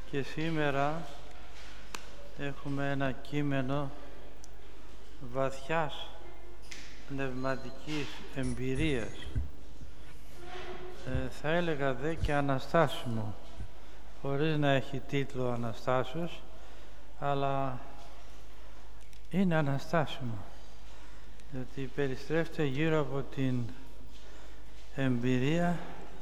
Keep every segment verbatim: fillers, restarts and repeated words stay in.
Και σήμερα έχουμε ένα κείμενο βαθιάς πνευματικής εμπειρίας, ε, θα έλεγα δε και αναστάσιμο, χωρίς να έχει τίτλο Αναστάσεως, αλλά είναι αναστάσιμο, γιατί περιστρέφεται γύρω από την εμπειρία,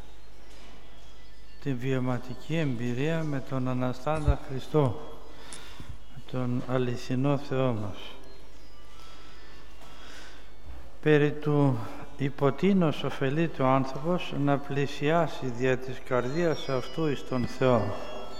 την βιωματική εμπειρία με τον Αναστάντα Χριστό, με τον αληθινό Θεό μας. Περί του υποτείνως ωφελείται ο άνθρωπος να πλησιάσει δια της καρδίας αυτού εις τον Θεό.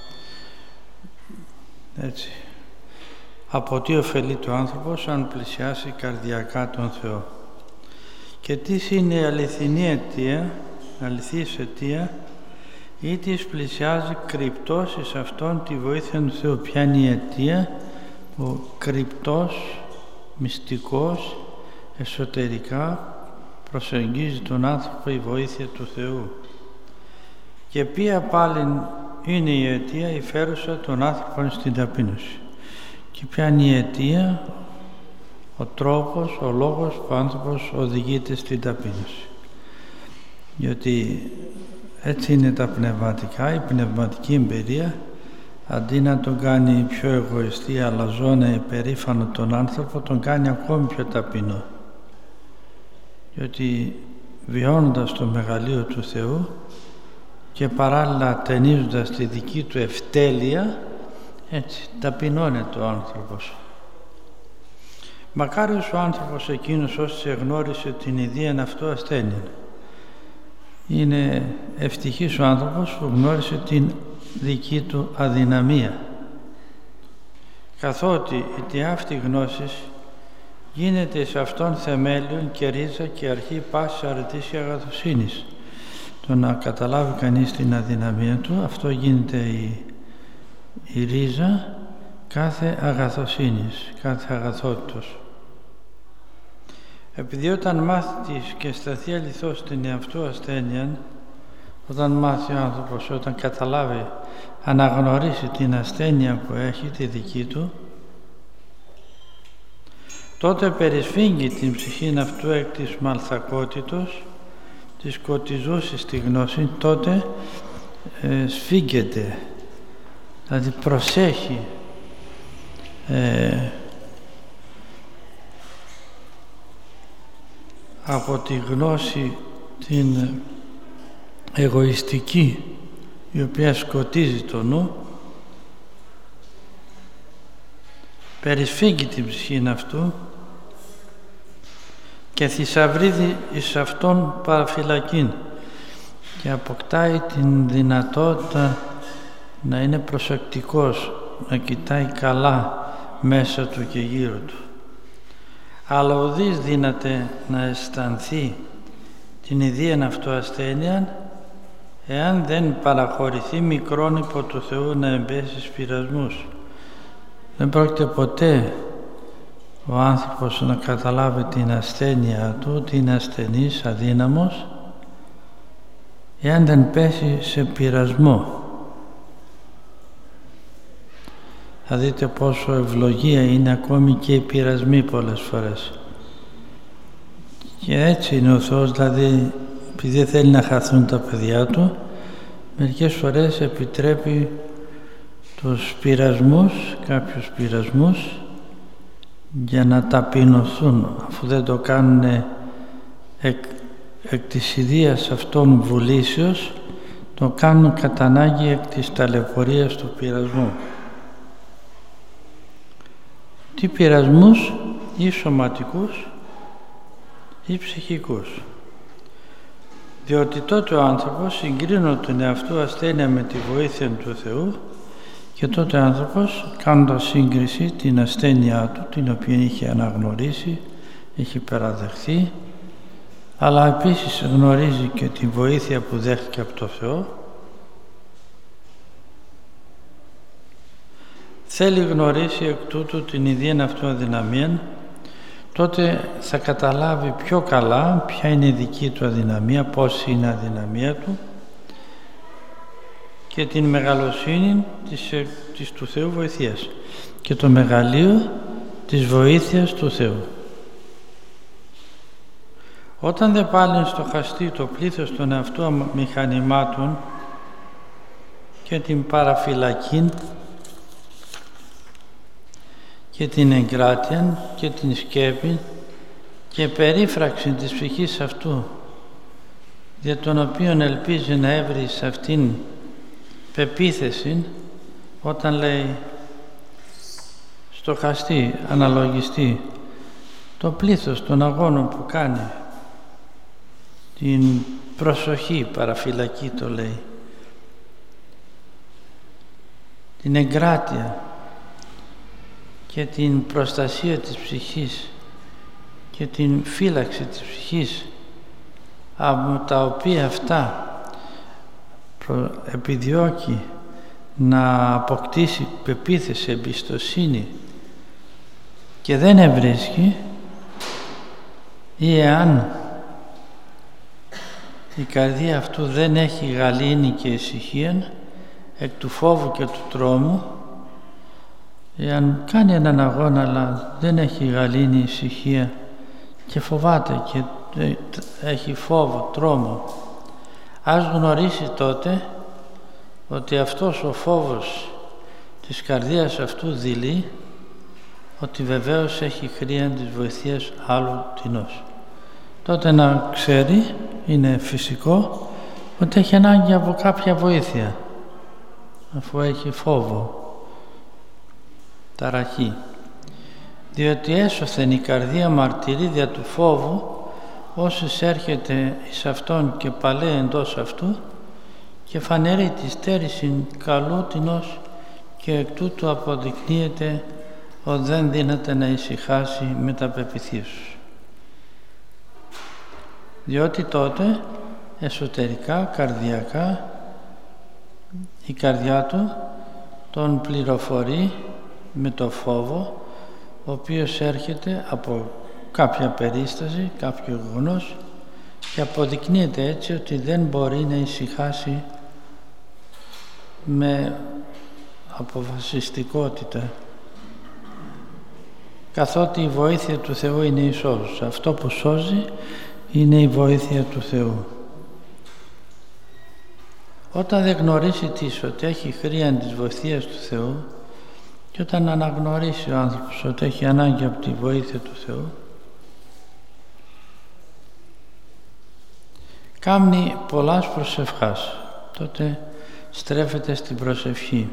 Έτσι. Από τι ωφελείται ο άνθρωπος αν πλησιάσει καρδιακά τον Θεό. Και τι είναι η αληθινή αιτία, αληθής αιτία, ή της πλησιάζει κρυπτός εις αυτόν τη βοήθεια του Θεού. Ποια είναι η αιτία? Ο κρυπτός, μυστικός, εσωτερικά προσεγγίζει τον άνθρωπο η βοήθεια του Θεού. Και ποια πάλι είναι η αιτία η φέρουσα των άνθρωπων στην ταπείνωση. Και ποια είναι η αιτία? Ο τρόπος, ο λόγος που ο άνθρωπος οδηγείται στην ταπείνωση. Γιατί έτσι είναι τα πνευματικά, η πνευματική εμπειρία, αντί να τον κάνει πιο εγωιστή, αλαζόνα, υπερήφανο τον άνθρωπο, τον κάνει ακόμη πιο ταπεινό. Διότι βιώνοντας το μεγαλείο του Θεού και παράλληλα ταινίζοντας τη δική του ευτέλεια, έτσι ταπεινώνεται ο άνθρωπος. Μακάριος ο άνθρωπος εκείνος όσοι εγνώρισε την ιδίαν αυτού ασθένεια. Είναι ευτυχής ο άνθρωπος που γνώρισε την δική του αδυναμία, καθότι η τι αυτή γνώσης γίνεται σε αυτόν θεμέλιον και ρίζα και αρχή πάσης αρετής και αγαθοσύνης. Το να καταλάβει κανείς την αδυναμία του, αυτό γίνεται η, η ρίζα κάθε αγαθοσύνης, κάθε αγαθότητος. Επειδή όταν μάθει και σταθεί αληθώς στην εαυτού ασθένεια, όταν μάθει ο άνθρωπος, όταν καταλάβει, αναγνωρίσει την ασθένεια που έχει, τη δική του, τότε περισφίγγει την ψυχήν αυτού εκ της μαλθακότητος, της σκοτιζούσης στη γνώση, τότε ε, σφίγγεται, δηλαδή προσέχει, ε, από τη γνώση την εγωιστική, η οποία σκοτίζει το νου, περισφίγγει την ψυχήν αυτού και θησαυρίδει εις αυτόν παραφυλακήν και αποκτάει την δυνατότητα να είναι προσεκτικός, να κοιτάει καλά μέσα του και γύρω του. Αλλά ουδής δύναται να αισθανθεί την ιδίαν αυτού ασθένεια εάν δεν παραχωρηθεί μικρόν υπό του Θεού να εμπέσει στους πειρασμούς. Δεν πρόκειται ποτέ ο άνθρωπος να καταλάβει την ασθένεια του, ότι είναι ασθενής, αδύναμος, εάν δεν πέσει σε πειρασμό. Θα δείτε πόσο ευλογία είναι ακόμη και οι πειρασμοί πολλές φορές. Και έτσι είναι ο Θεός, δηλαδή επειδή δεν θέλει να χαθούν τα παιδιά του, μερικές φορές επιτρέπει τους πειρασμούς, κάποιους πειρασμούς, για να ταπεινωθούν. Αφού δεν το κάνουν εκ, εκ της ιδείας αυτών βουλήσεως, το κάνουν κατά ανάγκη εκ της ταλαιπωρίας του πειρασμού. Τι πειρασμούς? Ή σωματικούς ή ψυχικούς. Διότι τότε ο άνθρωπος συγκρίνω τον εαυτού ασθένεια με τη βοήθεια του Θεού και τότε ο άνθρωπος, κάνοντας σύγκριση την ασθένειά του, την οποία είχε αναγνωρίσει, έχει παραδεχθεί, αλλά επίσης γνωρίζει και τη βοήθεια που δέχτηκε από το Θεό, θέλει γνωρίσει εκ τούτου την ιδίαν αυτού αδυναμία, τότε θα καταλάβει πιο καλά ποια είναι η δική του αδυναμία, πώς είναι η αδυναμία του και την μεγαλοσύνη της, της του Θεού βοηθείας και το μεγαλείο της βοήθειας του Θεού. Όταν δε πάλιν στοχαστεί το πλήθος των αυτού μηχανημάτων και την παραφυλακήν και την εγκράτειαν και την σκέπη και περίφραξη της ψυχής αυτού, για τον οποίον ελπίζει να έβρει σε αυτήν πεποίθηση, όταν λέει στοχαστεί, αναλογιστεί το πλήθος των αγώνων που κάνει, την προσοχή, παραφυλακή το λέει, την εγκράτεια και την προστασία της ψυχής και την φύλαξη της ψυχής, από τα οποία αυτά επιδιώκει να αποκτήσει πεποίθηση, εμπιστοσύνη και δεν ευρίσκει, ή εάν η καρδία αυτού δεν έχει γαλήνη και ησυχία εκ του φόβου και του τρόμου, εάν κάνει έναν αγώνα αλλά δεν έχει γαλήνη, ησυχία και φοβάται και έχει φόβο, τρόμο, ας γνωρίσει τότε ότι αυτός ο φόβος της καρδίας αυτού δειλεί ότι βεβαίως έχει χρήαν της βοηθείας άλλου τινός. Τότε να ξέρει, είναι φυσικό, ότι έχει ανάγκη από κάποια βοήθεια, αφού έχει φόβο, ταραχή. Διότι έσωθεν η καρδία μαρτυρεί δια του φόβου, όσους έρχεται εις αυτόν και παλέ εντός αυτού, και φανερεί τη στέρηση καλού τινός, και εκ τούτου αποδεικνύεται ότι δεν δύναται να ησυχάσει με τα πεποιθήσεις. Διότι τότε εσωτερικά, καρδιακά, η καρδιά του τον πληροφορεί με το φόβο, ο οποίος έρχεται από κάποια περίσταση, κάποιο γεγονός, και αποδεικνύεται έτσι ότι δεν μπορεί να ησυχάσει με αποφασιστικότητα, καθότι η βοήθεια του Θεού είναι η σώζουσα. Αυτό που σώζει είναι η βοήθεια του Θεού. Όταν δεν γνωρίσει τις ότι έχει χρήαν της βοηθείας του Θεού, και όταν αναγνωρίσει ο άνθρωπος ότι έχει ανάγκη από τη βοήθεια του Θεού, κάμνει πολλάς προσευχάς, τότε στρέφεται στην προσευχή.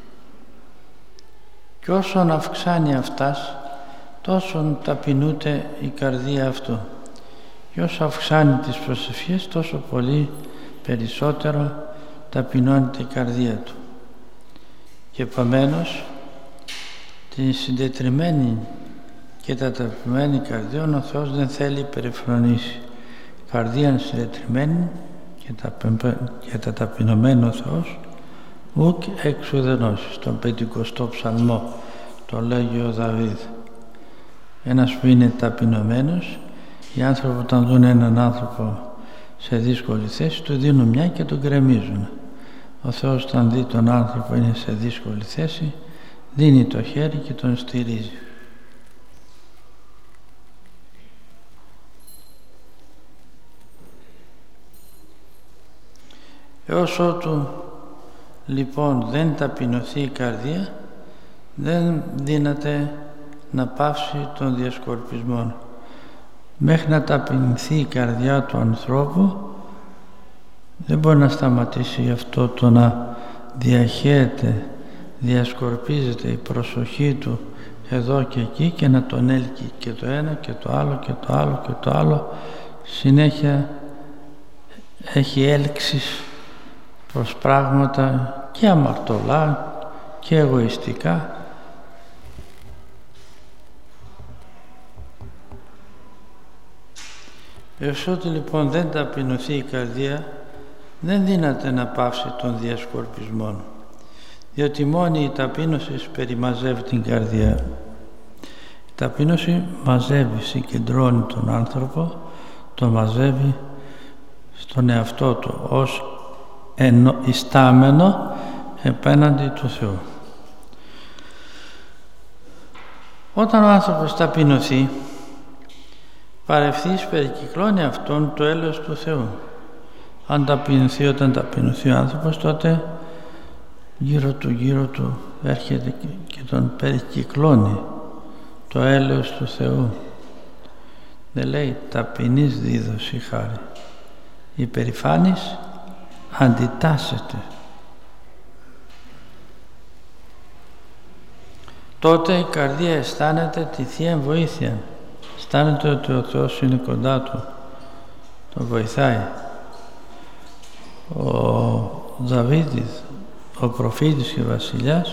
Και όσον αυξάνει αυτάς, τόσον ταπεινούται η καρδία αυτού. Και όσο αυξάνει τις προσευχές, τόσο πολύ περισσότερο ταπεινώνεται η καρδία του. Και επομένως, την συντετριμμένη και τα ταπεινωμένη καρδία ο Θεός δεν θέλει περιφρονήσει. Καρδία συντετριμμένη και τα, και τα ταπεινωμένη ο Θεός ουκ εξουδενώσει. Στον πεντηκοστό ψαλμό το λέγει ο Δαβίδ. Ένας που είναι ταπεινωμένος, οι άνθρωποι όταν δουν έναν άνθρωπο σε δύσκολη θέση του δίνουν μια και τον γκρεμίζουν. Ο Θεός όταν δει τον άνθρωπο είναι σε δύσκολη θέση, δίνει το χέρι και τον στηρίζει. Έως ότου λοιπόν δεν ταπεινωθεί η καρδία, δεν δύναται να πάυσει τον διασκορπισμό. Μέχρι να ταπεινωθεί η καρδιά του ανθρώπου, δεν μπορεί να σταματήσει αυτό το να διαχέεται, διασκορπίζεται η προσοχή του εδώ και εκεί και να τον έλκει και το ένα και το άλλο και το άλλο και το άλλο. Συνέχεια έχει έλξεις προς πράγματα και αμαρτωλά και εγωιστικά. Έως ότι λοιπόν δεν ταπεινωθεί η καρδία, δεν δύναται να πάυσει τον διασκορπισμό, διότι μόνη η ταπείνωση περιμαζεύει την καρδιά. Η ταπείνωση μαζεύει, συγκεντρώνει τον άνθρωπο, το μαζεύει στον εαυτό του ως ιστάμενο επέναντι του Θεού. Όταν ο άνθρωπος ταπεινωθεί, παρευθύς περικυκλώνει αυτόν το έλεος του Θεού. Αν ταπεινωθεί, όταν ταπεινωθεί ο άνθρωπος, τότε γύρω του, γύρω του έρχεται και τον περικυκλώνει το έλεος του Θεού. Δεν λέει ταπεινής δίδωση χάρη. Η περηφάνης αντιτάσσεται. Τότε η καρδία αισθάνεται τη Θεία βοήθεια. Αισθάνεται ότι ο Θεός είναι κοντά του. Τον βοηθάει. Ο Δαβίδης, ο προφήτης και βασιλιάς,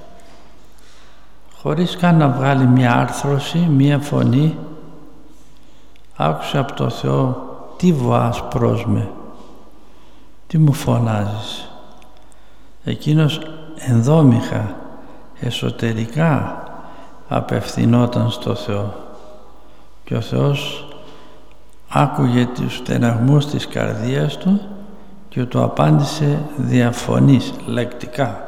χωρίς καν να βγάλει μια άρθρωση, μια φωνή, άκουσε από το Θεό, τι βοάς προς με, τι μου φωνάζεις. Εκείνος ενδόμηχα, εσωτερικά απευθυνόταν στο Θεό και ο Θεός άκουγε τους στεναγμούς της καρδίας του και του απάντησε διαφωνής, λεκτικά.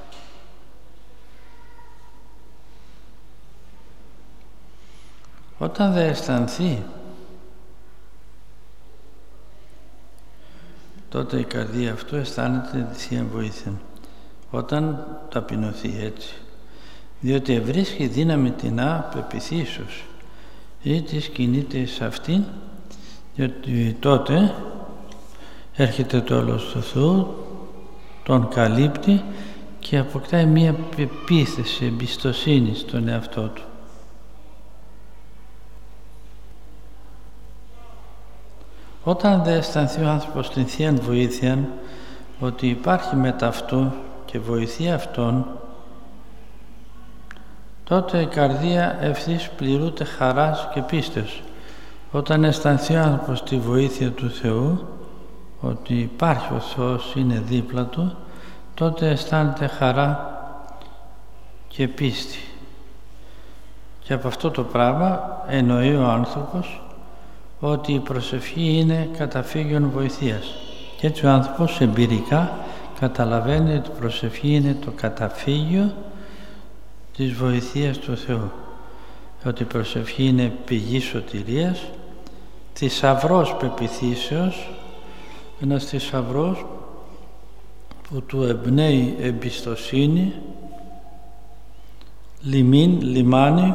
Όταν δεν αισθανθεί, τότε η καρδία αυτού αισθάνεται τη Θεία βοήθεια. Όταν ταπεινωθεί έτσι, διότι ευρίσκει δύναμη τεινά πεποιθήσεως ή της κινείται σε αυτήν, διότι τότε έρχεται το έλεος του Θεού, τον καλύπτει και αποκτάει μία πεποίθηση, εμπιστοσύνη στον εαυτό του. Όταν δεν αισθανθεί ο άνθρωπος την Θεία βοήθεια, ότι υπάρχει μετά αυτού και βοηθεί αυτόν, τότε η καρδία ευθύς πληρούνται χαράς και πίστεως. Όταν αισθανθεί ο άνθρωπος τη βοήθεια του Θεού, ότι υπάρχει ο Θεός, είναι δίπλα του, τότε αισθάνεται χαρά και πίστη. Και από αυτό το πράγμα εννοεί ο άνθρωπος ότι η προσευχή είναι καταφύγιον βοηθείας. Και έτσι ο άνθρωπος εμπειρικά καταλαβαίνει ότι η προσευχή είναι το καταφύγιο της βοηθείας του Θεού. Ότι η προσευχή είναι πηγή σωτηρίας, θησαυρός πεποιθήσεως, ένας θησαυρός που του εμπνέει εμπιστοσύνη, λιμήν, λιμάνι,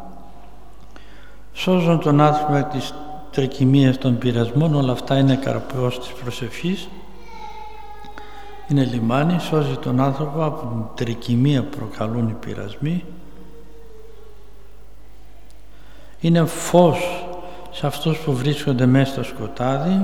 σώζουν τον άνθρωπο της τρικυμίας των πειρασμών. Όλα αυτά είναι καρπός της προσευχής. Είναι λιμάνι, σώζει τον άνθρωπο από την τρικυμία που προκαλούν οι πειρασμοί. Είναι φως σε αυτούς που βρίσκονται μέσα στο σκοτάδι,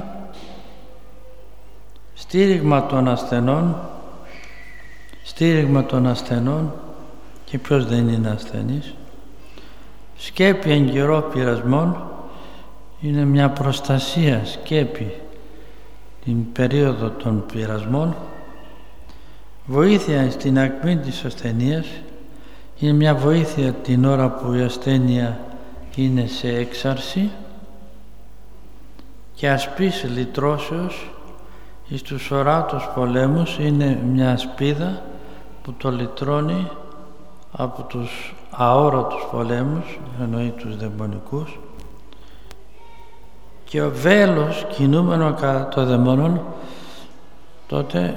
στήριγμα των ασθενών, στήριγμα των ασθενών, και ποιος δεν είναι ασθενής. Σκέπη εν καιρό πειρασμών, είναι μια προστασία, σκέπη την περίοδο των πειρασμών. Βοήθεια στην ακμή της ασθενείας, είναι μια βοήθεια την ώρα που η ασθένεια είναι σε έξαρση, και ασπής λυτρώσεως εις τους ορατούς πολέμους, είναι μια ασπίδα που το λυτρώνει από τους αόρατους πολέμους, εννοεί τους δαιμονικούς. Και ο βέλος κινούμενο κατά το δαιμόνων, τότε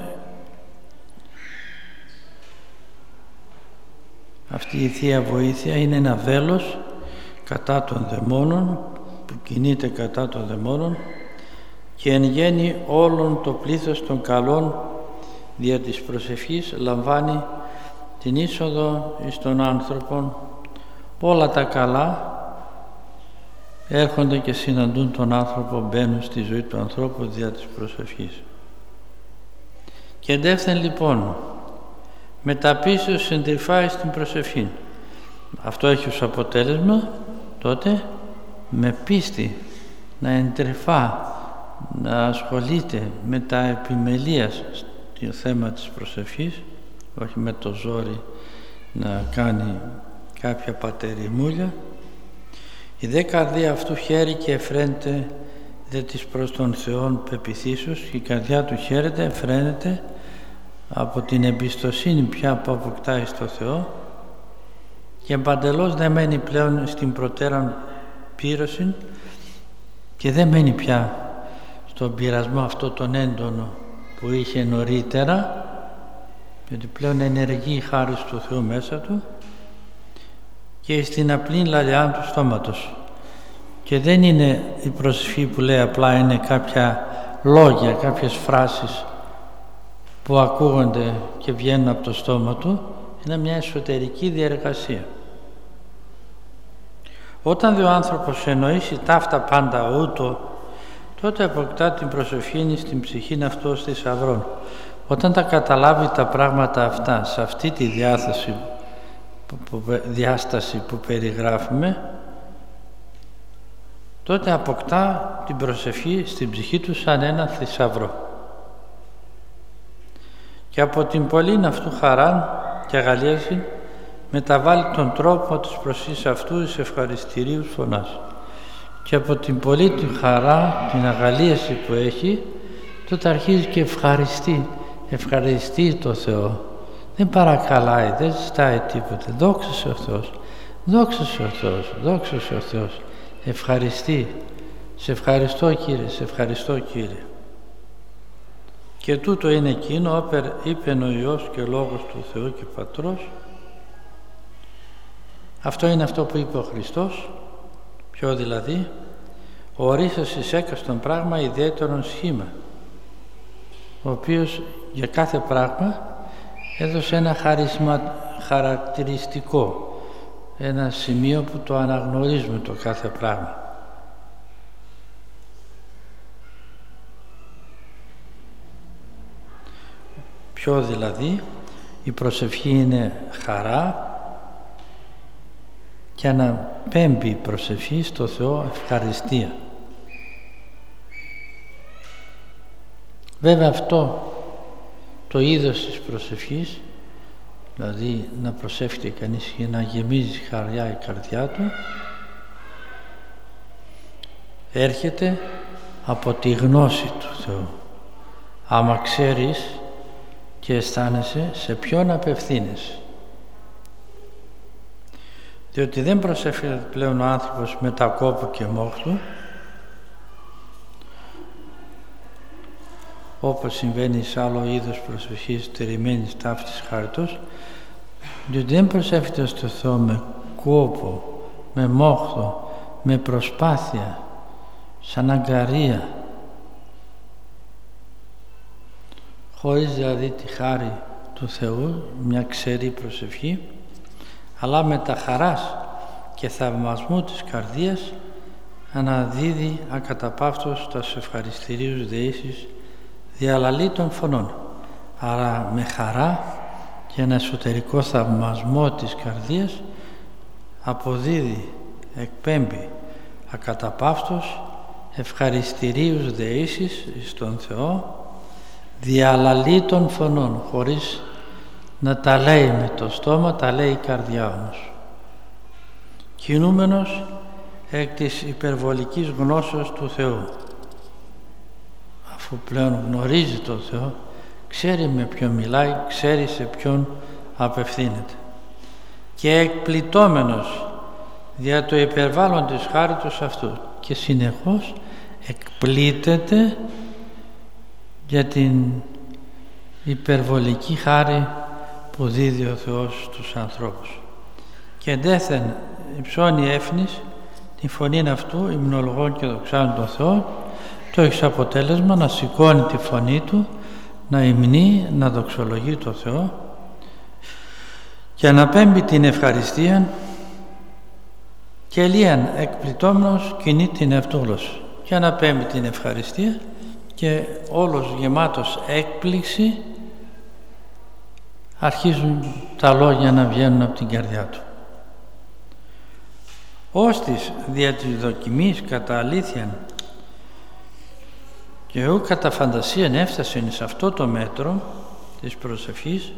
αυτή η Θεία βοήθεια είναι ένα βέλος κατά των δαιμόνων, που κινείται κατά των δαιμόνων, και εν γέννη όλων το πλήθος των καλών δια της προσευχής λαμβάνει την είσοδο εις τον άνθρωπον. Όλα τα καλά έρχονται και συναντούν τον άνθρωπο, μπαίνουν στη ζωή του ανθρώπου δια της προσευχής. Και εντεύθεν λοιπόν μεταπίστεως συντρυφάει στην προσευχή. Αυτό έχει ως αποτέλεσμα τότε με πίστη να εντρυφά, να ασχολείται με τα επιμελίας στο θέμα της προσευχής, όχι με το ζόρι να κάνει κάποια πατεριμούλια. Η δε καρδία αυτού χαίρει και εφραίνεται δε της προς τον Θεόν πεποιθήσεως και η καρδιά του χαίρεται, φρένεται από την εμπιστοσύνη πια που αποκτάει στο Θεό και παντελώς δεν μένει πλέον στην προτέραν πύρωση και δεν μένει πια στον πειρασμό αυτό τον έντονο που είχε νωρίτερα, γιατί πλέον ενεργεί η χάρη του Θεού μέσα του και στην απλή λαλιά του στόματος. Και δεν είναι η προσευχή που λέει απλά, είναι κάποια λόγια, κάποιες φράσεις που ακούγονται και βγαίνουν από το στόμα του, είναι μια εσωτερική διεργασία. Όταν δε ο άνθρωπος εννοήσει ταύτα πάντα ούτω, τότε αποκτά την προσευχή στην ψυχήν αυτό ως θησαυρών. Όταν τα καταλάβει τα πράγματα αυτά σε αυτή τη διάθεση, που, διάσταση που περιγράφουμε, τότε αποκτά την προσευχή στην ψυχή του σαν ένα θησαυρό. Και από την πολλήν αυτού χαρά και αγαλίαση μεταβάλλει τον τρόπο της προσευχής αυτού εις ευχαριστηρίους φωνάς. Και από την πολλή του χαρά, την αγαλίαση που έχει, τότε αρχίζει και ευχαριστεί, ευχαριστεί το Θεό. Δεν παρακαλάει, δεν ζητάει τίποτε. Δόξα σε ο Θεός, δόξα σε ο Θεός, δόξα σε ο Θεός. Ευχαριστεί. Σε ευχαριστώ Κύριε, σε ευχαριστώ Κύριε. Και τούτο είναι εκείνο, όπερ είπεν ο Υιός και Λόγος του Θεού και Πατρός. Αυτό είναι αυτό που είπε ο Χριστός. Ποιο δηλαδή? Ορίσας εις έκαστον πράγμα ιδιαίτερον σχήμα, ο οποίος για κάθε πράγμα έδωσε ένα χαρισμα, χαρακτηριστικό, ένα σημείο που το αναγνωρίζουμε το κάθε πράγμα. Ποιο δηλαδή? Η προσευχή είναι χαρά και αναπέμπει η προσευχή στο Θεό ευχαριστία. Βέβαια αυτό το είδος της προσευχής, δηλαδή να προσεύχεται κανείς για να γεμίζει χαριά η καρδιά του, έρχεται από τη γνώση του Θεού. Άμα ξέρεις και αισθάνεσαι σε ποιον απευθύνεσαι. Διότι δεν προσεύχεται πλέον ο άνθρωπος με τα κόπου και μόχθου, όπως συμβαίνει σε άλλο είδος προσευχής τερημένης ταύτης χάριτος, διότι δεν προσεύχεται στο Θεό με κόπο, με μόχθο, με προσπάθεια, σαν αγκαρία, χωρίς δηλαδή τη χάρη του Θεού, μια ξερή προσευχή, αλλά με τα χαράς και θαυμασμού της καρδίας αναδίδει ακαταπαύτως τα ευχαριστηρίους δεήσεις διαλαλή των φωνών. Άρα με χαρά και ένα εσωτερικό θαυμασμό της καρδίας αποδίδει, εκπέμπει ακαταπαύτως ευχαριστηρίους δεήσεις στον Θεό διαλαλή των φωνών, χωρίς να τα λέει με το στόμα, τα λέει η καρδιά όμως. Κινούμενος εκ της υπερβολικής γνώσεως του Θεού. Αφού πλέον γνωρίζει το Θεό, ξέρει με ποιον μιλάει, ξέρει σε ποιον απευθύνεται. Και εκπληττόμενος δια το υπερβάλλον της χάριτος αυτού και συνεχώς εκπλήττεται για την υπερβολική χάρη που δίδει ο Θεός στους ανθρώπους. Και ντέθεν υψώνει έφνης τη φωνή αυτού υμνολογών και δοξάνων τον Θεό, το έχει αποτέλεσμα να σηκώνει τη φωνή του, να υμνεί, να δοξολογεί το Θεό και να πέμπει την ευχαριστία και λίαν εκπληττόμενος κινεί την αυτόγλωση και αναπέμπει την ευχαριστία και όλος γεμάτος έκπληξη αρχίζουν τα λόγια να βγαίνουν από την καρδιά του. Ώστις δια της δοκιμής κατά αλήθειαν και εγώ κατά φαντασίαν έφτασε σε αυτό το μέτρο της προσευχής,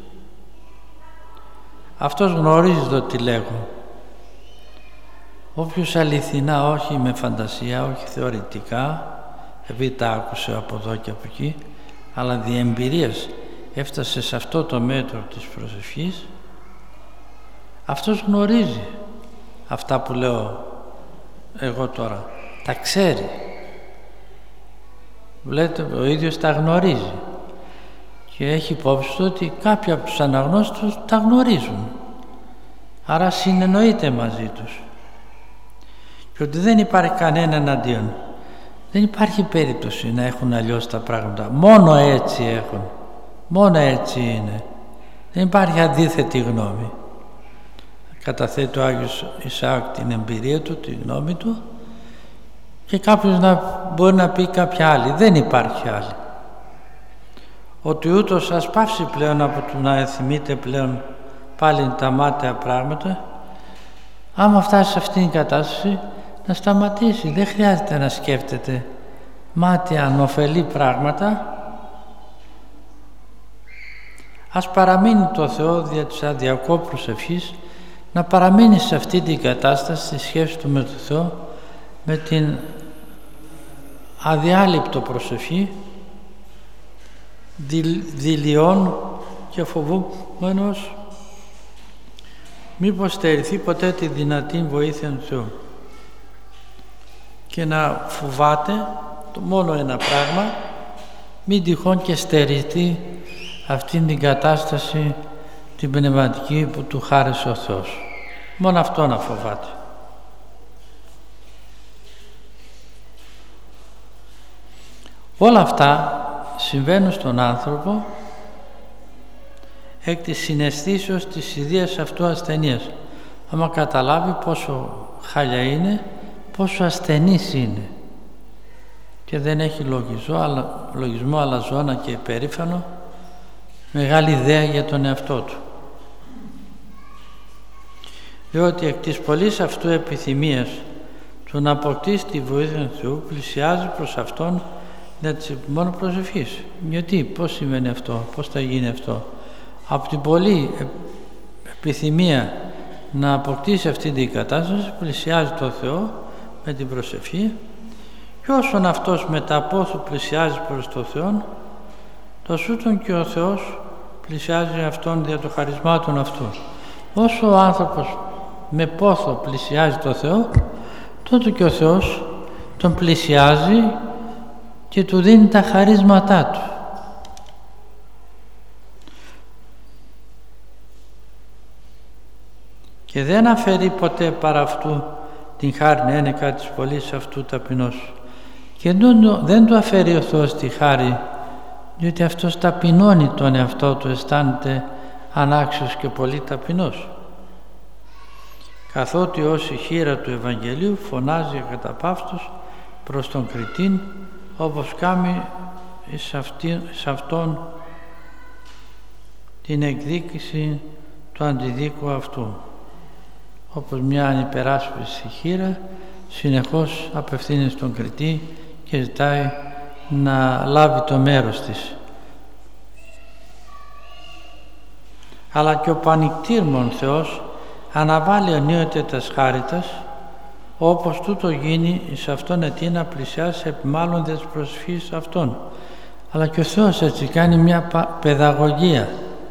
αυτός γνωρίζει το τι λέγω. Όποιος αληθινά, όχι με φαντασία, όχι θεωρητικά, επειδή τα άκουσε από εδώ και από εκεί, αλλά δι' εμπειρίας έφτασε σε αυτό το μέτρο της προσευχής, αυτός γνωρίζει αυτά που λέω εγώ τώρα, τα ξέρει. Βλέπετε, ο ίδιος τα γνωρίζει και έχει υπόψη του ότι κάποιοι από τους αναγνώστες τα γνωρίζουν, άρα συνεννοείται μαζί τους και ότι δεν υπάρχει κανένα εναντίον. Δεν υπάρχει περίπτωση να έχουν αλλιώς τα πράγματα, μόνο έτσι έχουν, μόνο έτσι είναι, δεν υπάρχει αντίθετη γνώμη. Καταθέτει ο Άγιος Ισαάκ την εμπειρία του, τη γνώμη του, και κάποιος να μπορεί να πει κάποια άλλη. Δεν υπάρχει άλλη. Ότι ούτως ας πάψει πλέον από το να θυμείται πλέον πάλι τα μάταια πράγματα, άμα φτάσει σε αυτήν την κατάσταση να σταματήσει. Δεν χρειάζεται να σκέφτεται μάταια ανωφελή πράγματα. Ας παραμείνει το Θεό δια της αδιακό προσευχής, να παραμείνει σε αυτή την κατάσταση, στη σχέση του με τον Θεό, με την αδιάλειπτο προσευχή, δειλιών και φοβούμενος μήπως στερηθεί ποτέ τη δυνατή βοήθεια του Θεού, και να φοβάται το μόνο ένα πράγμα, μην τυχόν και στερηθεί αυτήν την κατάσταση την πνευματική που του χάρισε ο Θεός. Μόνο αυτό να φοβάται. Όλα αυτά συμβαίνουν στον άνθρωπο εκ της συναισθήσεως της ιδίας αυτού ασθενείας. Άμα καταλάβει πόσο χάλια είναι, πόσο ασθενής είναι και δεν έχει λογισμό, αλλά, λογισμό, αλλά ζώνα και υπερήφανο, μεγάλη ιδέα για τον εαυτό του. Διότι εκ της πολλής αυτού επιθυμίας του να αποκτήσει τη βοήθεια του Θεού, πλησιάζει προς Αυτόν για της μόνο προσευχής. Γιατί, πώς σημαίνει αυτό, πώς θα γίνει αυτό? Από την πολλή επιθυμία να αποκτήσει αυτή την κατάσταση, πλησιάζει το Θεό με την προσευχή, και όσον αυτός μετά από όσο πλησιάζει προς το Θεό, τοσούτον και ο Θεός πλησιάζει Αυτόν δια των χαρισμάτων Αυτού. Όσο ο άνθρωπος με πόθο πλησιάζει το Θεό, τότε και ο Θεός τον πλησιάζει και του δίνει τα χαρίσματά του. Και δεν αφαιρεί ποτέ παρά αυτού την χάρη, να είναι κάτι της πολλής αυτού ταπεινός. Και δεν του αφαιρεί ο Θεός τη χάρη, διότι αυτός ταπεινώνει τον εαυτό του, αισθάνεται ανάξιος και πολύ ταπεινός. Καθότι ως η χείρα του Ευαγγελίου φωνάζει ακαταπαύστος προς τον κριτήν, όπως κάμει σε αυτόν την εκδίκηση του αντιδίκου αυτού. Όπως μια ανυπεράσπιση χείρα συνεχώς απευθύνεται στον κριτή και ζητάει να λάβει το μέρος της. Αλλά και ο πανικτήρμον Θεός αναβάλει ενίοτε τας χάριτας, όπως τούτο γίνει εις αυτόν ετή να πλησιάσει επί μάλλον δε της προσευχής αυτών. Αλλά και ο Θεός έτσι κάνει μια παιδαγωγία.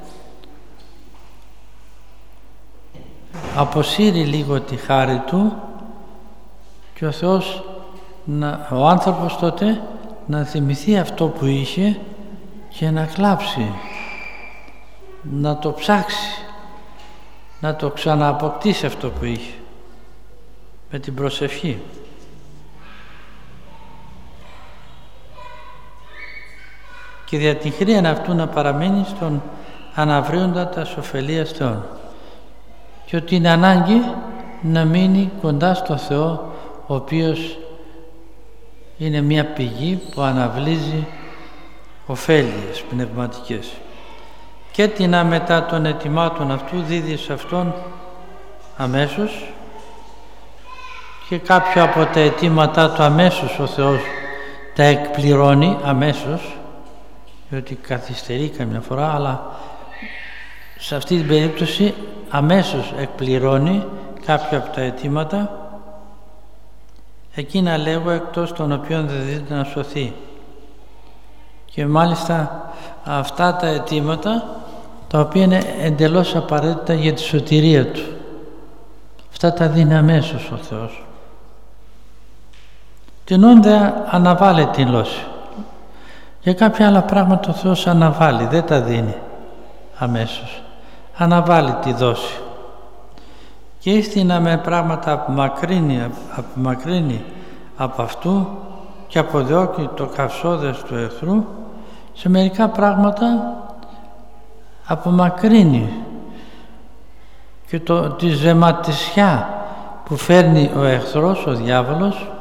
Αποσύρει λίγο τη χάρη του και ο Θεός, να, ο άνθρωπος τότε να θυμηθεί αυτό που είχε και να κλάψει, να το ψάξει, να το ξανααποκτήσει αυτό που είχε με την προσευχή. Και δια την χρίαν αυτού να παραμείνει στον αναβρύοντα τα ωφελίας Θεών, και ότι είναι ανάγκη να μείνει κοντά στο Θεό, ο οποίος είναι μια πηγή που αναβλύζει ωφέλειες πνευματικές. Και την μετά των αιτημάτων αυτού δίδει σε Αυτόν αμέσως, και κάποια από τα αιτήματά του αμέσως ο Θεός τα εκπληρώνει αμέσως, διότι καθυστερεί καμιά φορά, αλλά σε αυτή την περίπτωση αμέσως εκπληρώνει κάποια από τα αιτήματα, εκείνα λέγω εκτός των οποίων δεν δίδεται να σωθεί. Και μάλιστα αυτά τα αιτήματα τα οποία είναι εντελώς απαραίτητα για τη σωτηρία του. Αυτά τα δίνει αμέσως ο Θεός. Την όντα αναβάλλει την λώση. Για κάποια άλλα πράγματα ο Θεός αναβάλλει, δεν τα δίνει αμέσως. Αναβάλλει τη δόση. Και ύστινα με πράγματα απομακρύνει, απομακρύνει από αυτού και αποδιώκει το καυσόδες του εχθρού, σε μερικά πράγματα απομακρύνει και το, τη ζεματισιά που φέρνει ο εχθρός, ο διάβολος,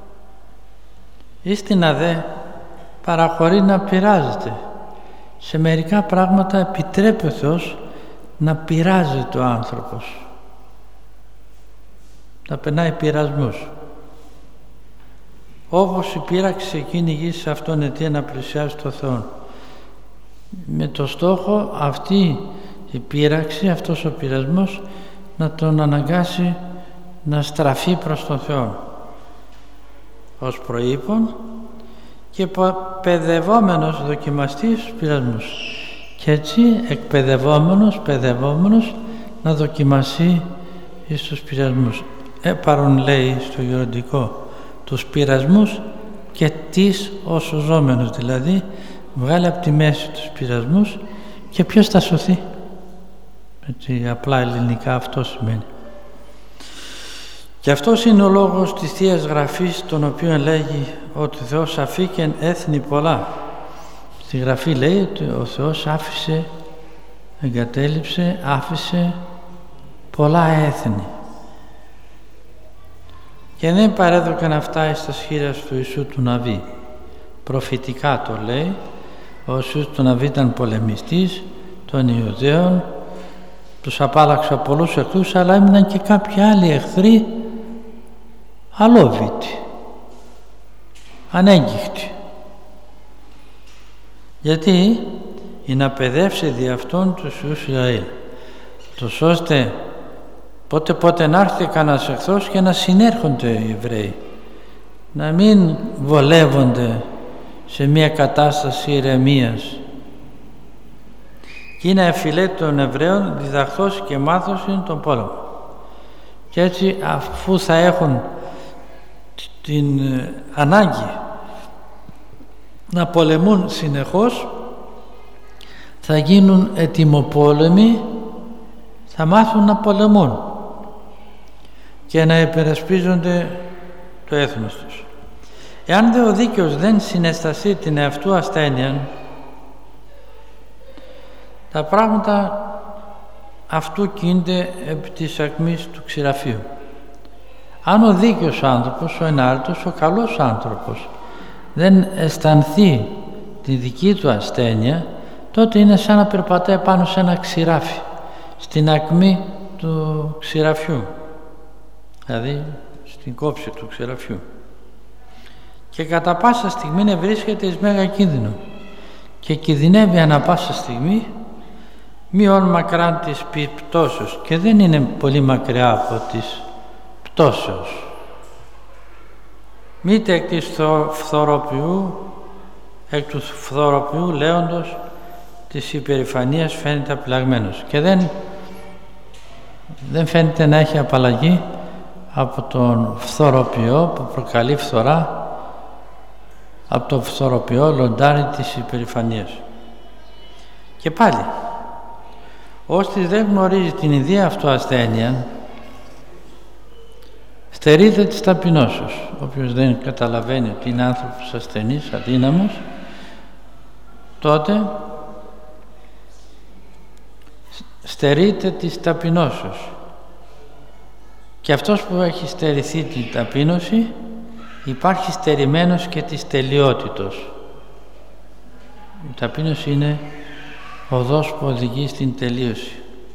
ύστινα δε παραχωρεί να πειράζεται. Σε μερικά πράγματα επιτρέπει ο Θεός να πειράζεται ο άνθρωπος, να περνάει πειρασμούς. Όπως η πείραξη εκείνη γη σε αυτόν αιτία να πλησιάζει το Θεό. Με το στόχο αυτή η πείραξη, αυτός ο πειρασμός να τον αναγκάσει να στραφεί προς τον Θεό. Ως προείπων και παιδευόμενος δοκιμαστής στους πειρασμούς. Και έτσι εκπαιδευόμενος, παιδευόμενος να δοκιμαστεί στους πειρασμούς. Ε, παρόν λέει στο γεροντικό τους πειρασμούς και τις όσο ζώμενος, δηλαδή βγάλει από τη μέση τους πειρασμούς και ποιος θα σωθεί. Έτσι, απλά ελληνικά αυτό σημαίνει. Και αυτός είναι ο λόγος της Θείας Γραφής, τον οποίο λέγει ότι ο Θεός αφήκεν έθνη πολλά. Στη Γραφή λέει ότι ο Θεός άφησε, εγκατέλειψε, άφησε πολλά έθνη. Και δεν παρέδωκαν αυτά στα σχήρας του Ιησού του Ναβί. Προφητικά το λέει. Ο Ιησούς του Ναβί ήταν πολεμιστής των Ιουδαίων, τους απάλλαξε από πολλούς εχθρούς, αλλά έμειναν και κάποιοι άλλοι εχθροί αλόβητοι, ανέγκυχτοι. Γιατί για να παιδεύσει δι' αυτόν τους Ισραήλ, τους ώστε πότε πότε να έρθει κανένας εχθρός και να συνέρχονται οι Εβραίοι, να μην βολεύονται σε μια κατάσταση ηρεμίας. Και είναι εφηλέτη των Εβραίων διδαχθώς και μάθωση τον πόλεμο. Και έτσι αφού θα έχουν την ανάγκη να πολεμούν συνεχώς, θα γίνουν ετοιμοπόλεμοι, θα μάθουν να πολεμούν και να υπερασπίζονται το έθνος τους. Εάν δε ο δίκαιος δεν συναισθασεί την εαυτού ασθένεια, τα πράγματα αυτού κινούνται επί της ακμής του ξηραφείου. Αν ο δίκαιος άνθρωπος, ο ενάρετος, ο καλός άνθρωπος δεν αισθανθεί τη δική του ασθένεια, τότε είναι σαν να περπατάει πάνω σε ένα ξηράφι, στην ακμή του ξηραφιού, δηλαδή στην κόψη του ξηραφιού, και κατά πάσα στιγμή βρίσκεται εις μέγα κίνδυνο και κινδυνεύει ανα πάσα στιγμή μειών μακράν της πτώσεως, και δεν είναι πολύ μακριά από της πτώσεως. Μήτε εκ της φθοροποιού, εκ του φθοροποιού λέοντος της υπερηφανίας φαίνεται απειλαγμένος, και δεν, δεν φαίνεται να έχει απαλλαγή από τον φθοροποιό που προκαλεί φθορά, από το φθοροποιό λοντάρι της υπερηφανίας. Και πάλι, ώστις δεν γνωρίζει την ιδέα αυτού ασθένεια, στερείται της ταπεινώσεως. Όποιος δεν καταλαβαίνει ότι είναι άνθρωπος ασθενής, αδύναμος, τότε στερείται της ταπεινώσεως. Και αυτός που έχει στερηθεί την ταπείνωση υπάρχει στερημένος και της τελειότητος. Η ταπείνωση είναι οδός που οδηγεί στην τελείωση.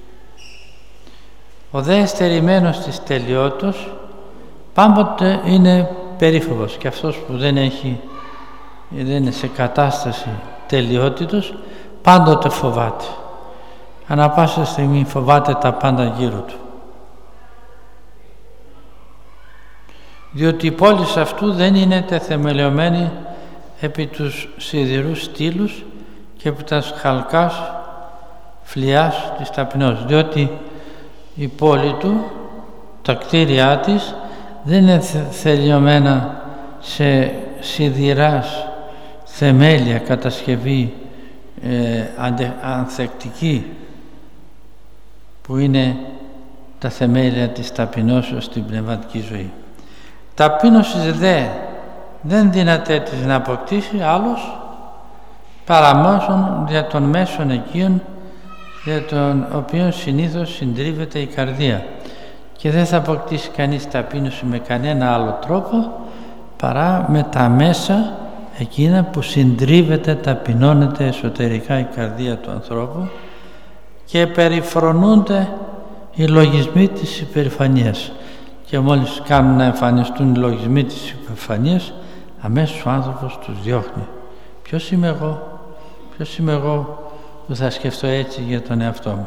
Ο δε στερημένος της τελειότητος πάντοτε είναι περίφοβος, και αυτός που δεν έχει, δεν είναι σε κατάσταση τελειότητος, πάντοτε φοβάται. Ανά πάσα στιγμή φοβάται τα πάντα γύρω του. διότι η πόλη αυτού δεν είναι τεθεμελιωμένη επί τους σιδηρούς στήλους και επί τα χαλκάς φλοιάς της ταπεινώσεως, διότι η πόλη του, τα κτίρια της δεν είναι θελειωμένα σε σιδηράς θεμέλια κατασκευή ε, αντε, ανθεκτική, που είναι τα θεμέλια της ταπεινώσεως στην πνευματική ζωή. Ταπείνωση δε δεν δυνατέ της να αποκτήσει άλλος παρά μόσον δια των μέσων εκείνων δια των οποίων συνήθως συντρίβεται η καρδία, και δεν θα αποκτήσει κανείς ταπείνωση με κανένα άλλο τρόπο παρά με τα μέσα εκείνα που συντρίβεται, ταπεινώνεται εσωτερικά η καρδία του ανθρώπου και περιφρονούνται οι λογισμοί της υπερηφανίας, και μόλις κάνουν να εμφανιστούν οι λογισμοί της υπερηφανίας, αμέσως ο άνθρωπος τους διώχνει. Ποιος είμαι εγώ, ποιος είμαι εγώ που θα σκεφτώ έτσι για τον εαυτό μου.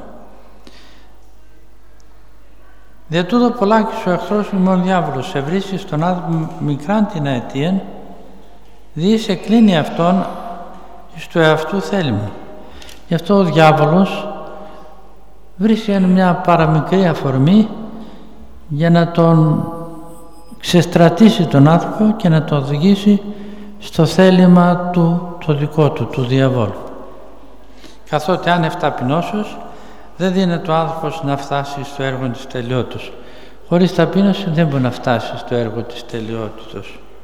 Δια τούτο πολλάκις ο εχθρός ημών διάβολος σε βρίσκει στον άνθρωπο μικράν την αιτίαν, δι' σε κλείνει αυτόν εις το εαυτού θέλημα. Γι' αυτό ο διάβολος βρίσκει μια παραμικρή αφορμή για να τον ξεστρατήσει τον άνθρωπο και να τον οδηγήσει στο θέλημα του, το δικό του, του διαβόλου. Καθότι άνευ ταπεινώσεως δεν δίνεται ο άνθρωπος να φτάσει στο έργο της τελειότητας. Χωρίς ταπείνωση δεν μπορεί να φτάσει στο έργο της τελειότητας.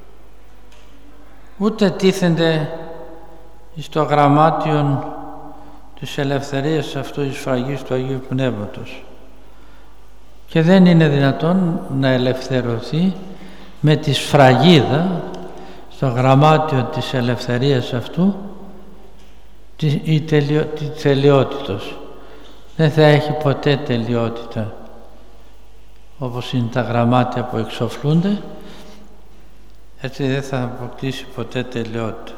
Ούτε τίθενται στο γραμμάτιον της ελευθερίας αυτού της σφραγής του Αγίου Πνεύματος, και δεν είναι δυνατόν να ελευθερωθεί με τη σφραγίδα στο γραμμάτιο της ελευθερίας αυτού η τελειο, τη τελειότητος. Δεν θα έχει ποτέ τελειότητα, όπως είναι τα γραμμάτια που εξοφλούνται, έτσι δεν θα αποκτήσει ποτέ τελειότητα.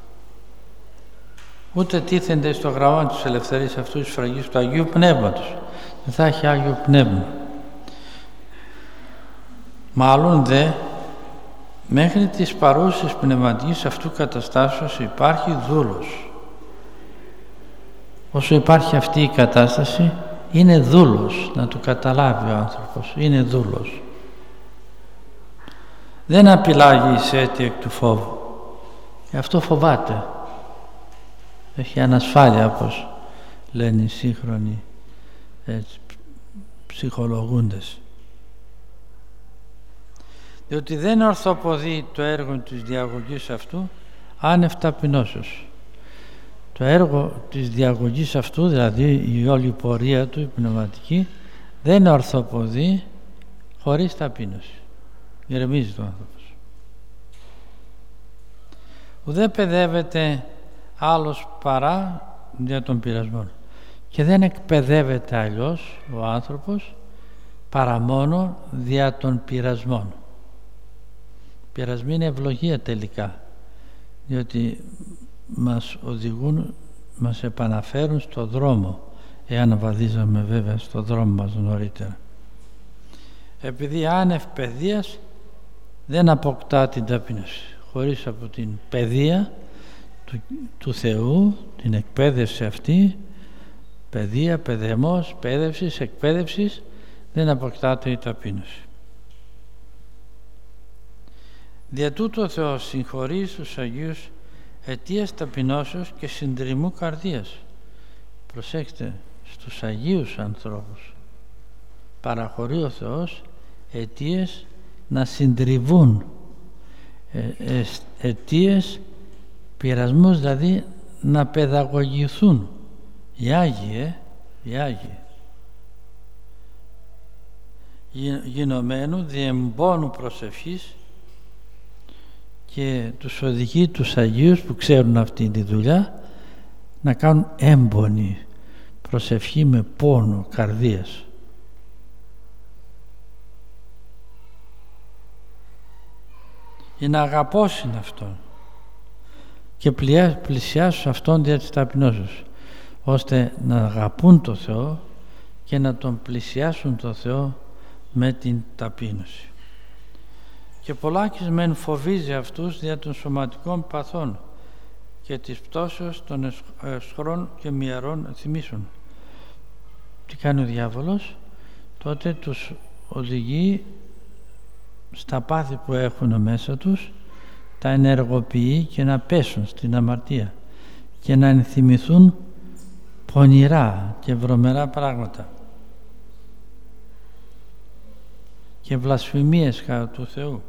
Ούτε τίθενται στο γραμμά της ελευθερίας αυτού της σφραγής του Αγίου Πνεύματος. Δεν θα έχει Άγιο Πνεύμα. Μάλλον δε μέχρι της παρούσης πνευματικής αυτού καταστάσεως υπάρχει δούλος. Όσο υπάρχει αυτή η κατάσταση, είναι δούλος, να το καταλάβει ο άνθρωπος, είναι δούλος. Δεν απειλάγει σε αίτια εκ του φόβου, γι' αυτό φοβάται. Έχει ανασφάλεια, όπως λένε οι σύγχρονοι έτσι, ψυχολογούντες. Διότι δεν ορθοποδεί το έργο της διαγωγής αυτού άνευ ταπεινώσεως. Το έργο της διαγωγής αυτού, δηλαδή η όλη πορεία του, η πνευματική, δεν ορθοποδεί χωρίς ταπείνωση. Ηρεμίζει το άνθρωπος. Ουδέ παιδεύεται άλλος παρά δια των πειρασμών, και δεν εκπαιδεύεται αλλιώς ο άνθρωπος παρά μόνο δια των πειρασμών. Πειρασμοί είναι ευλογία τελικά, διότι μας οδηγούν, μας επαναφέρουν στο δρόμο, εάν βαδίζαμε βέβαια στο δρόμο μας νωρίτερα. Επειδή άνευ παιδείας δεν αποκτά την ταπείνωση. Χωρίς από την παιδεία του, του Θεού, την εκπαίδευση αυτή, παιδεία, παιδεμός, παιδεύσης, εκπαίδευσης, δεν αποκτάται η ταπείνωση. Δια τούτο ο Θεός συγχωρεί στους Αγίους αιτίας ταπεινώσεως και συντριμμού καρδίας. Προσέξτε, στους Αγίους ανθρώπους παραχωρεί ο Θεός αιτίες να συντριβούν, ε, ε, αιτίες πειρασμούς, δηλαδή να παιδαγωγηθούν οι Άγιοι, ε, οι Άγιοι, γινωμένου διεμπόνου προσευχής, και τους οδηγεί τους Αγίους που ξέρουν αυτή τη δουλειά να κάνουν έμπονη προσευχή με πόνο καρδίας. Για να αγαπώσουν Αυτόν και πλησιάσουν Αυτόν δια της ταπεινώσεως, ώστε να αγαπούν το Θεό και να Τον πλησιάσουν το Θεό με την ταπείνωση. και πολλάκις μεν φοβίζει αυτούς δια των σωματικών παθών και της πτώσεως των αισχρών και μυαρών θυμήσεων. Τι κάνει ο διάβολος? Τότε τους οδηγεί στα πάθη που έχουν μέσα τους, τα ενεργοποιεί και να πέσουν στην αμαρτία και να ενθυμηθούν πονηρά και βρωμερά πράγματα και βλασφημίες κατά του Θεού.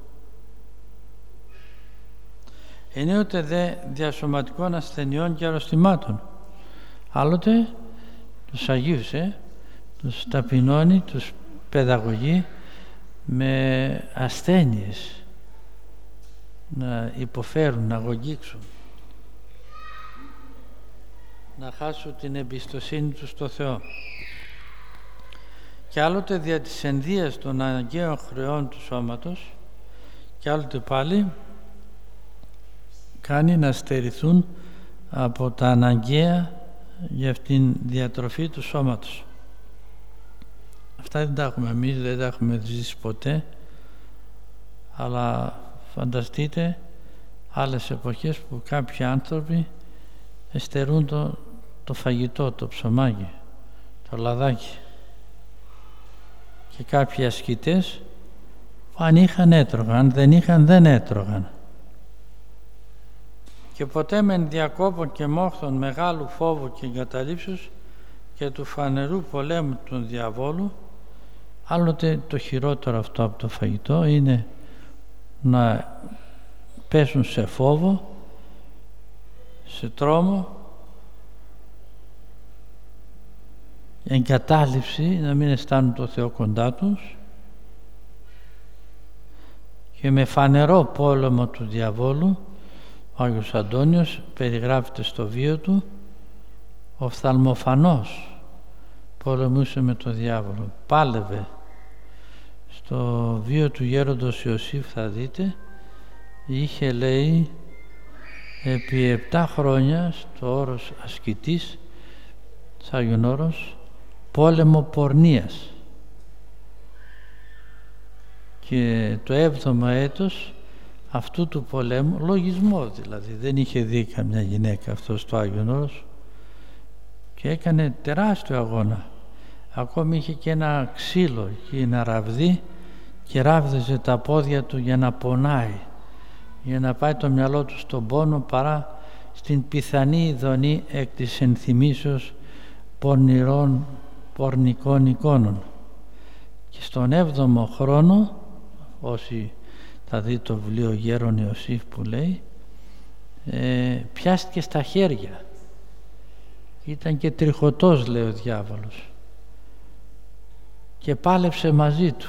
Ενίοτε δε διασωματικών ασθενειών και αρρωστημάτων. Άλλοτε τους Αγίους, ε, τους ταπεινώνει, τους παιδαγωγεί με ασθένειες, να υποφέρουν, να αγωγήξουν, να χάσουν την εμπιστοσύνη τους στο Θεό. Και άλλοτε δια της ενδείας των αναγκαίων χρεών του σώματος, και άλλοτε πάλι κάνει να στερηθούν από τα αναγκαία για αυτήν διατροφή του σώματος. Αυτά δεν τα έχουμε εμείς, δεν τα έχουμε ζήσει ποτέ, αλλά φανταστείτε άλλες εποχές που κάποιοι άνθρωποι εστερούν το, το φαγητό, το ψωμάκι, το λαδάκι, και κάποιοι ασκητές που αν είχαν έτρωγαν, αν δεν είχαν δεν έτρωγαν. Και ποτέ μεν διακόπων και μόχθων μεγάλου φόβου και εγκαταλείψεως και του φανερού πολέμου του διαβόλου, άλλοτε το χειρότερο αυτό από το φαγητό είναι να πέσουν σε φόβο, σε τρόμο, εγκατάλειψη, να μην αισθάνουν το Θεό κοντά τους, και με φανερό πόλεμο του διαβόλου. Ο Άγιος Αντώνιος περιγράφεται στο βίο του, οφθαλμοφανώς πολεμούσε με τον διάβολο, πάλευε. Στο βίο του γέροντος Ιωσήφ θα δείτε, είχε, λέει, επί επτά χρόνια στο όρος ασκητής, σ' Άγιον Όρος, πόλεμο πορνείας, και το έβδομο έτος αυτού του πολέμου, λογισμό δηλαδή, δεν είχε δει καμιά γυναίκα αυτό στο Άγιον Όρος, και έκανε τεράστιο αγώνα. Ακόμη είχε και ένα ξύλο και ένα ραβδί και ράβδιζε τα πόδια του για να πονάει, για να πάει το μυαλό του στον πόνο παρά στην πιθανή ειδονή εκ της ενθυμήσεως πορνηρών πορνικών εικόνων. Και στον έβδομο χρόνο, όσοι θα δει το βιβλίο Γέρον Ιωσήφ που λέει, ε, πιάστηκε στα χέρια, ήταν και τριχωτός, λέει ο διάβολος, και πάλεψε μαζί του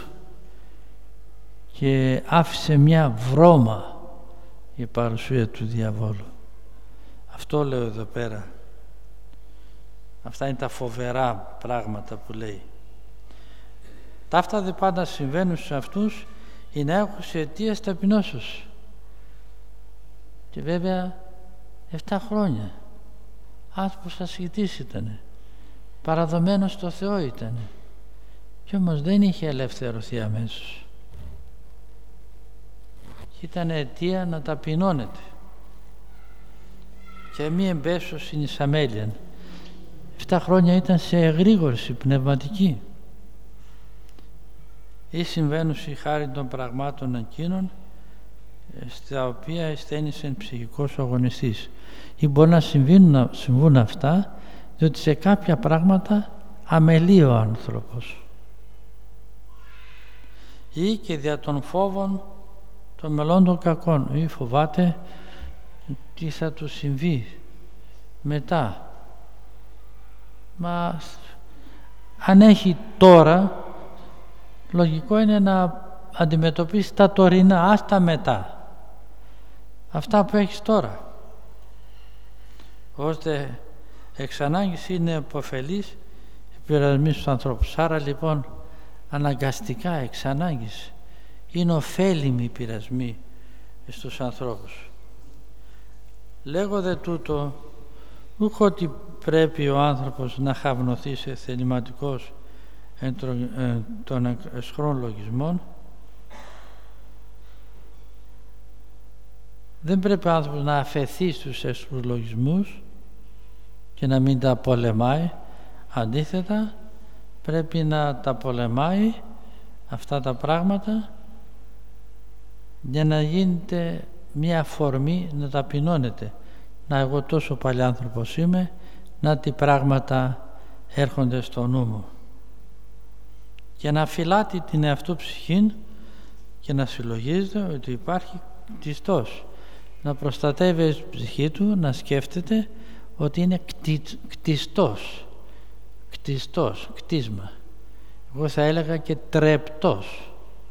και άφησε μια βρώμα η παρουσία του διαβόλου. Αυτό λέω εδώ πέρα. Αυτά είναι τα φοβερά πράγματα που λέει. Τα αυτά δεν πάντα συμβαίνουν σε αυτούς ή να έχουν σε αιτίας ταπεινώσεως. Και βέβαια εφτά χρόνια άνθρωπος ασκητής ήτανε, παραδομένος στο Θεό ήτανε, και όμως δεν είχε ελευθερωθεί αμέσως. Ήταν αιτία να ταπεινώνεται και μη εμπέσως στην εισαμέλεια. Εφτά χρόνια ήταν σε εγρήγορση πνευματική. Ή συμβαίνουν η χάρη των πραγμάτων εκείνων στα οποία αισθένησε ψυχικός αγωνιστής. Ή μπορεί να συμβούν, να συμβούν αυτά διότι σε κάποια πράγματα αμελεί ο άνθρωπος, ή και δια των φόβων των μελών των κακών, ή φοβάται τι θα του συμβεί μετά. Μα αν έχει τώρα, λογικό είναι να αντιμετωπίσει τα τωρινά, άστα μετά, αυτά που έχεις τώρα, ώστε εξ ανάγκης είναι επωφελής πειρασμοί στους ανθρώπους. Άρα λοιπόν αναγκαστικά εξ ανάγκης είναι ωφέλιμοι πειρασμοί στους ανθρώπους. Λέγω δε τούτο, ούχο ότι πρέπει ο άνθρωπος να χαυνωθεί σε θεληματικός των αισχρών λογισμών, Δεν πρέπει ο άνθρωπος να αφαιθεί στους εξολογισμούς και να μην τα πολεμάει. Αντίθετα, πρέπει να τα πολεμάει αυτά τα πράγματα για να γίνεται μια αφορμή να ταπεινώνεται. Να, εγώ τόσο παλιάνθρωπος είμαι, να τι πράγματα έρχονται στο νου μου. Και να φυλάτει την εαυτού ψυχήν και να συλλογίζεται ότι υπάρχει κτιστός. Να προστατεύει την ψυχή του, να σκέφτεται ότι είναι κτι, κτιστός. Κτιστός, κτίσμα. Εγώ θα έλεγα και τρεπτός.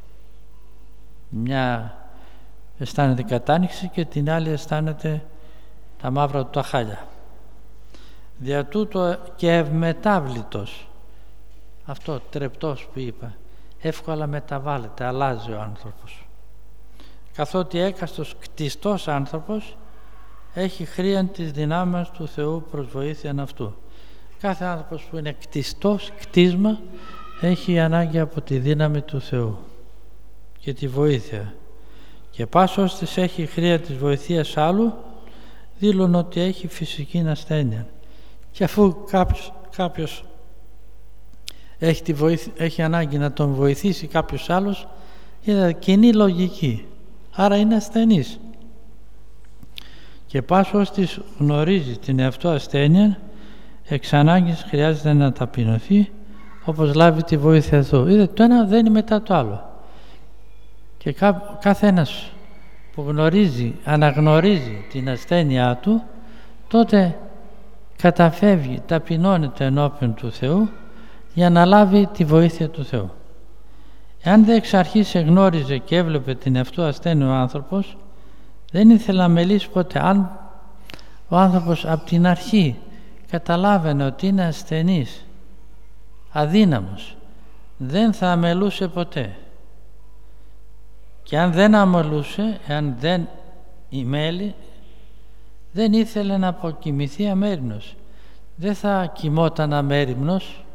Μια αισθάνεται κατάνοιξη και την άλλη αισθάνεται τα μαύρα του τα χάλια. Δια τούτο και ευμετάβλητος. Αυτό τρεπτός που είπα. Εύκολα μεταβάλλεται, αλλάζει ο άνθρωπος. Καθότι έκαστος κτιστός άνθρωπος έχει χρήαν της δυνάμεις του Θεού προς βοήθειαν αυτού. Κάθε άνθρωπος που είναι κτιστός, κτίσμα, έχει ανάγκη από τη δύναμη του Θεού και τη βοήθεια. Και πάσος της έχει χρήα της βοηθείας άλλου, δήλωνε ότι έχει φυσική ασθένεια. Και αφού κάποιος, κάποιος έχει, τη βοήθη, έχει ανάγκη να τον βοηθήσει κάποιος άλλος, είναι κοινή λογική. Άρα είναι ασθενής. Και πάσος της γνωρίζει την εαυτό ασθένεια, εξ ανάγκης χρειάζεται να ταπεινωθεί, όπως λάβει τη βοήθεια του. Είδε, το ένα δεν είναι μετά το άλλο. Και κά, κάθε ένας που γνωρίζει, αναγνωρίζει την ασθένειά του, τότε καταφεύγει, ταπεινώνεται ενώπιον του Θεού για να λάβει τη βοήθεια του Θεού. Εάν δεν εξ αρχής εγνώριζε και έβλεπε την εαυτού ασθένεια ο άνθρωπος, δεν ήθελε να μελήσει ποτέ. Αν ο άνθρωπος από την αρχή καταλάβαινε ότι είναι ασθενής, αδύναμος, δεν θα αμελούσε ποτέ. Και αν δεν αμελούσε, εάν δεν ημέλει, δεν ήθελε να αποκοιμηθεί αμέριμνος. Δεν θα κοιμόταν αμέριμνος.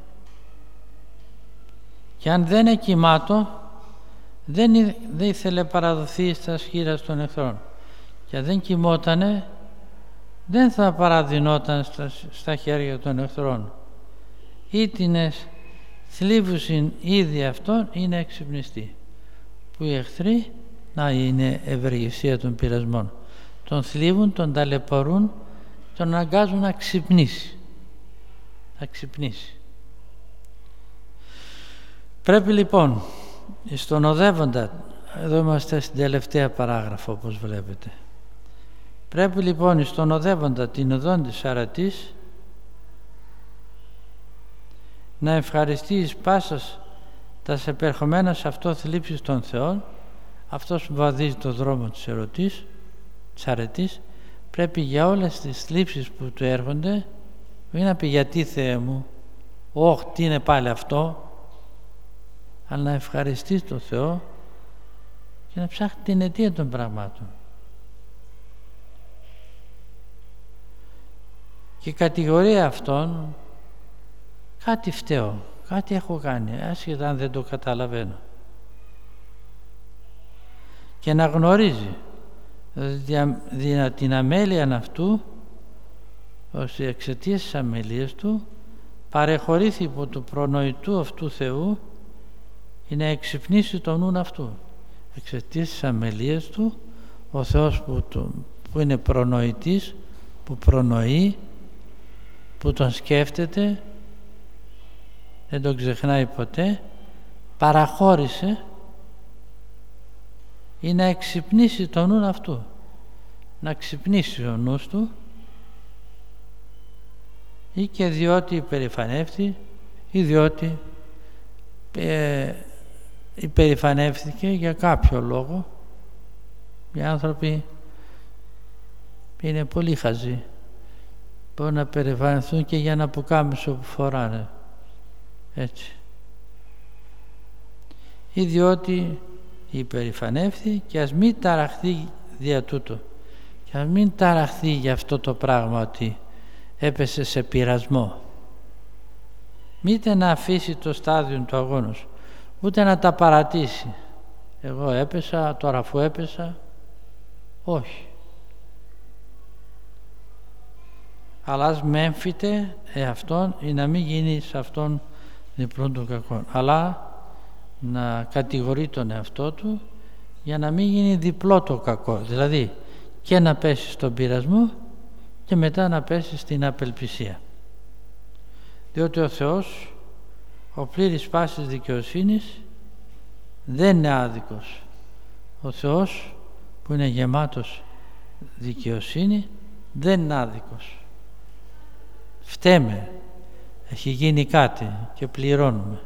Και αν δεν εκοιμάτω, δεν, δεν ήθελε παραδοθεί στα σχήρας των εχθρών. Και αν δεν κοιμότανε, δεν θα παραδεινόταν στα, στα χέρια των εχθρών. Ήτινες θλίβουσιν ήδη αυτόν είναι εξυπνιστή. Που οι εχθροί, να είναι ευεργεσία των πειρασμών. Τον θλίβουν, τον ταλαιπωρούν, τον αναγκάζουν να ξυπνήσει. Να ξυπνήσει. Πρέπει λοιπόν, στον οδεύοντα, εδώ είμαστε στην τελευταία παράγραφο όπως βλέπετε, πρέπει λοιπόν στον οδεύοντα την οδόν της αρατής να ευχαριστεί εις πάσας τας επερχομένας αυτό θλίψεις των Θεών. Αυτός που βαδίζει το δρόμο της ερωτής, της αρετής, πρέπει για όλες τις θλίψεις που του έρχονται, μην να πει γιατί Θεέ μου, όχ τι είναι πάλι αυτό, αλλά να ευχαριστείς τον Θεό και να ψάχνει την αιτία των πραγμάτων. Και η κατηγορία αυτών, κάτι φταίω, κάτι έχω κάνει, άσχετα αν δεν το καταλαβαίνω. Και να γνωρίζει την αμέλεια αυτού, ώστε εξαιτίας της αμελίας του παρεχωρήθη υπό του προνοητού αυτού Θεού ή να εξυπνήσει τον νουν αυτού. Εξαιτίας της αμελίας του ο Θεός που, το, που είναι προνοητής, που προνοεί, που τον σκέφτεται, δεν τον ξεχνάει ποτέ, παραχώρησε ή να εξυπνήσει τον νουν αυτού, να ξυπνήσει ο νους του, ή και διότι υπερηφανεύτη ή διότι ε, υπερηφανεύθηκε για κάποιο λόγο. Οι άνθρωποι είναι πολύ χαζοί, μπορούν να περηφανευτούν και για ένα πουκάμισο που φοράνε, έτσι, ή διότι υπερηφανεύθη, και ας μην ταραχθεί δια τούτο, και ας μην ταραχθεί για αυτό το πράγμα ότι έπεσε σε πειρασμό. Μήτε να αφήσει το στάδιο του αγώνος, ούτε να τα παρατήσει. Εγώ έπεσα, τώρα αφού έπεσα, όχι. αλλά ας μέμφυτε εαυτόν ή να μην γίνει σε αυτόν διπλόν του κακόν, αλλά να κατηγορεί τον εαυτό του για να μην γίνει διπλό το κακό, δηλαδή και να πέσει στον πειρασμό και μετά να πέσει στην απελπισία, διότι ο Θεός, ο πλήρης πάσης δικαιοσύνης, δεν είναι άδικος. Ο Θεός που είναι γεμάτος δικαιοσύνη δεν είναι άδικος. Φταίμε, έχει γίνει κάτι και πληρώνουμε,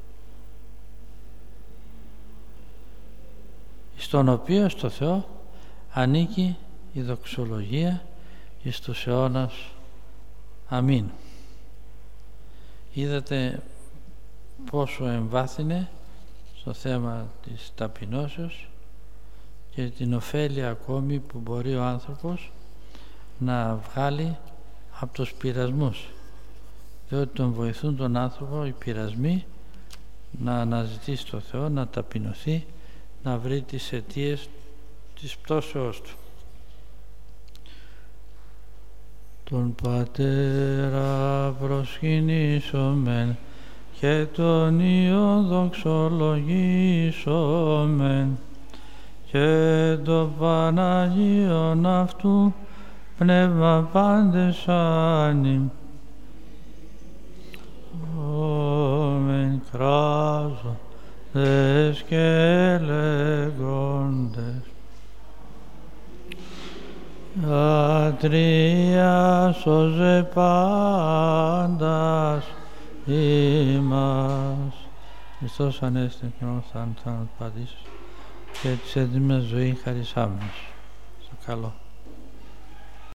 στον οποίο στο Θεό ανήκει η δοξολογία εις τους αιώνας. Αμήν. Είδατε πόσο εμβάθυνε στο θέμα της ταπεινώσεως και την ωφέλεια ακόμη που μπορεί ο άνθρωπος να βγάλει από τους πειρασμούς, διότι τον βοηθούν τον άνθρωπο οι πειρασμοί να αναζητήσει το Θεό, να ταπεινωθεί, να βρει τις αιτίες της πτώσεώς του. Τον Πατέρα προσκυνήσομεν και τον Υιόν δοξολογήσομεν και το Παναγίον αυτού πνεύμα πάντες άνοι. Όμεν κράζοντες και λέγοντες Ατρία σώζε πάντας ημάς. Χριστός Ανέστη και όμως θα πατήσεις και της έντιμας ζωή χαρισάμενος. Στο καλό.